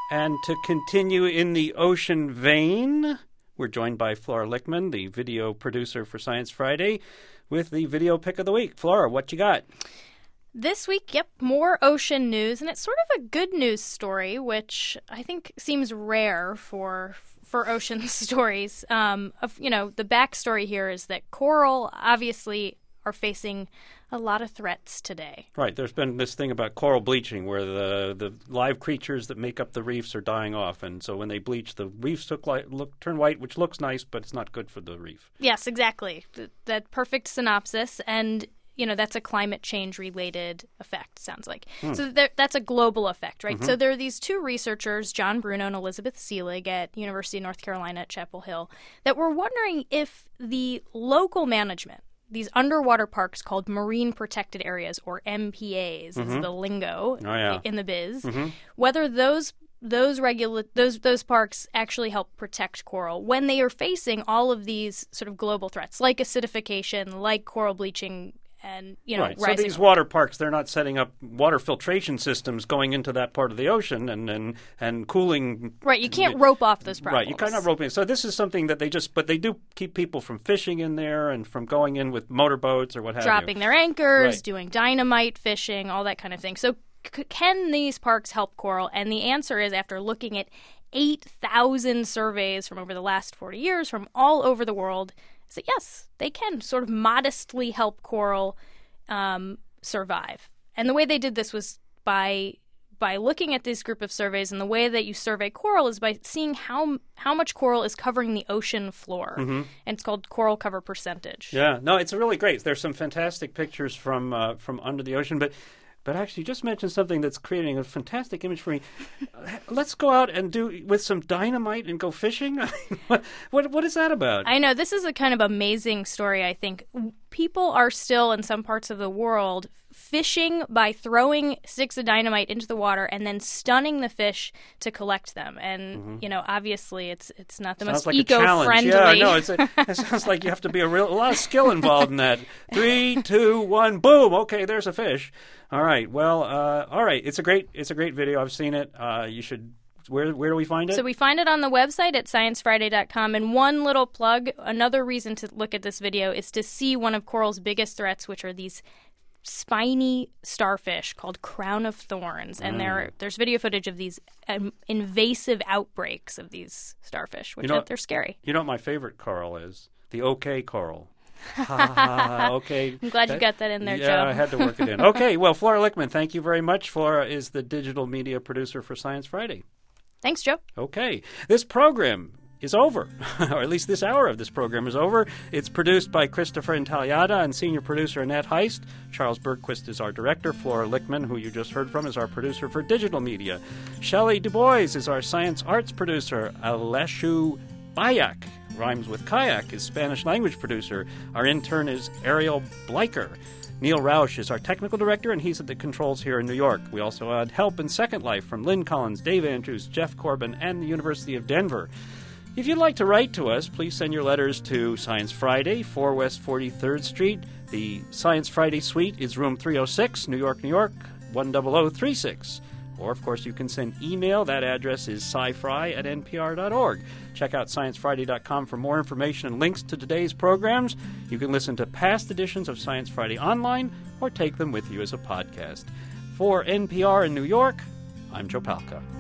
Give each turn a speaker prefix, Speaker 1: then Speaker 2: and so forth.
Speaker 1: And to continue in the ocean vein, we're joined by Flora Lichtman, the video producer for Science Friday, with the video pick of the week. Flora, what you got?
Speaker 2: This week, more ocean news, and it's sort of a good news story, which I think seems rare for ocean stories. The backstory here is that coral obviously are facing a lot of threats today.
Speaker 1: Right. There's been this thing about coral bleaching where the live creatures that make up the reefs are dying off. And so when they bleach, the reefs turn white, which looks nice, but it's not good for the reef.
Speaker 2: Yes, exactly. That perfect synopsis. And, that's a climate change related effect, sounds like. So that's a global effect, right? Mm-hmm. So there are these two researchers, John Bruno and Elizabeth Seelig at University of North Carolina at Chapel Hill, that were wondering if the local management, these underwater parks called marine protected areas, or MPAs, is the lingo in the biz, whether those parks actually help protect coral when they are facing all of these sort of global threats, like acidification, like coral bleaching, and
Speaker 1: right.
Speaker 2: rising.
Speaker 1: So these water parks, they're not setting up water filtration systems going into that part of the ocean and cooling.
Speaker 2: Right, you can't rope off those problems.
Speaker 1: Right, you cannot rope in. So this is something that they do keep people from fishing in there and from going in with motorboats or what have you.
Speaker 2: Dropping their anchors, doing dynamite fishing, all that kind of thing. So can these parks help coral? And the answer is, after looking at 8,000 surveys from over the last 40 years from all over the world, so yes, they can sort of modestly help coral survive. And the way they did this was by looking at this group of surveys, and the way that you survey coral is by seeing how much coral is covering the ocean floor. And it's called coral cover percentage.
Speaker 1: Yeah, no, it's really great. There's some fantastic pictures from under the ocean, but actually, you just mentioned something that's creating a fantastic image for me. Let's go out and do with some dynamite and go fishing. What is that about?
Speaker 2: I know, this is a kind of amazing story. I think people are still in some parts of the world fishing by throwing sticks of dynamite into the water and then stunning the fish to collect them. And obviously, it's not the most
Speaker 1: like
Speaker 2: eco-friendly.
Speaker 1: Yeah, no, it sounds like you have to be a lot of skill involved in that. 3, 2, 1, boom. Okay, there's a fish. All right. Well, all right. It's a great video. I've seen it. You should. Where do we find it?
Speaker 2: So we find it on the website at sciencefriday.com. And one little plug, another reason to look at this video is to see one of coral's biggest threats, which are these spiny starfish called crown of thorns. And there's video footage of these invasive outbreaks of these starfish, which they're scary.
Speaker 1: You know what my favorite coral is? The OK coral. Okay.
Speaker 2: I'm glad you got that in there, Joe.
Speaker 1: Yeah, I had to work it in. Okay, well, Flora Lichtman, thank you very much. Flora is the digital media producer for Science Friday.
Speaker 2: Thanks, Joe.
Speaker 1: Okay. This program is over, or at least this hour of this program is over. It's produced by Christopher Intagliata and senior producer Annette Heist. Charles Bergquist is our director. Flora Lichtman, who you just heard from, is our producer for digital media. Shelley DuBois is our science arts producer. Aleshu Bayak, rhymes with kayak, is Spanish language producer. Our intern is Ariel Bleicher. Neil Rausch is our technical director, and he's at the controls here in New York. We also had help in Second Life from Lynn Collins, Dave Andrews, Jeff Corbin, and the University of Denver. If you'd like to write to us, please send your letters to Science Friday, 4 West 43rd Street. The Science Friday suite is room 306, New York, New York, 10036. Or, of course, you can send email. That address is scifry@npr.org. Check out sciencefriday.com for more information and links to today's programs. You can listen to past editions of Science Friday online or take them with you as a podcast. For NPR in New York, I'm Joe Palca.